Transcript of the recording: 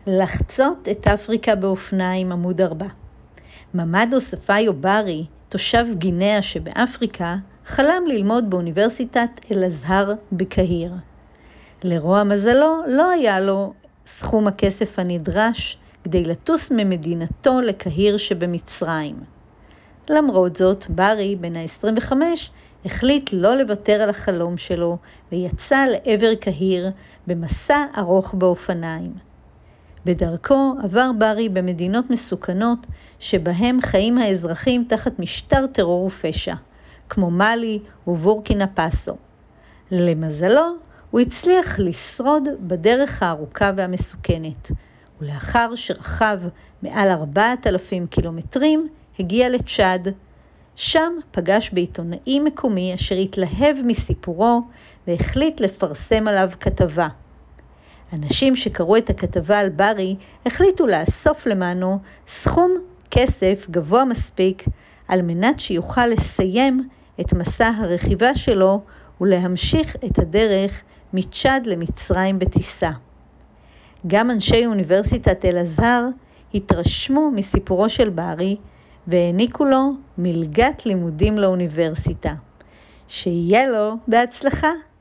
לחצות את אפריקה באופניים, עמוד 4. ממדו ספיו ברי, תושב גינאה שבאפריקה, חלם ללמוד באוניברסיטת אל-אזהר בקהיר. לרוע מזלו לא היה לו סכום הכסף הנדרש כדי לטוס ממדינתו לקהיר שבמצרים. למרות זאת, ברי, בן ה-25, החליט לא לוותר על החלום שלו ויצא לעבר קהיר במסע ארוך באופניים. בדרכו עבר ברי במדינות מסוכנות שבהם חיים האזרחים תחת משטר טרור ופשע, כמו מאלי ובורקינה פאסו. למזלו, הוא הצליח לשרוד בדרך הארוכה והמסוכנת, ולאחר שרכב מעל 4,000 קילומטרים, הגיע לצ'אד. שם פגש בעיתונאי מקומי אשר התלהב מסיפורו והחליט לפרסם עליו כתבה. אנשים שקראו את הכתבה על ברי החליטו לאסוף למענו סכום כסף גבוה מספיק על מנת שיוכל לסיים את מסע הרכיבה שלו ולהמשיך את הדרך מצ'אד למצרים בטיסה. גם אנשי אוניברסיטת אל-אזהר התרשמו מסיפורו של ברי והעניקו לו מלגת לימודים לאוניברסיטה. שיהיה לו בהצלחה.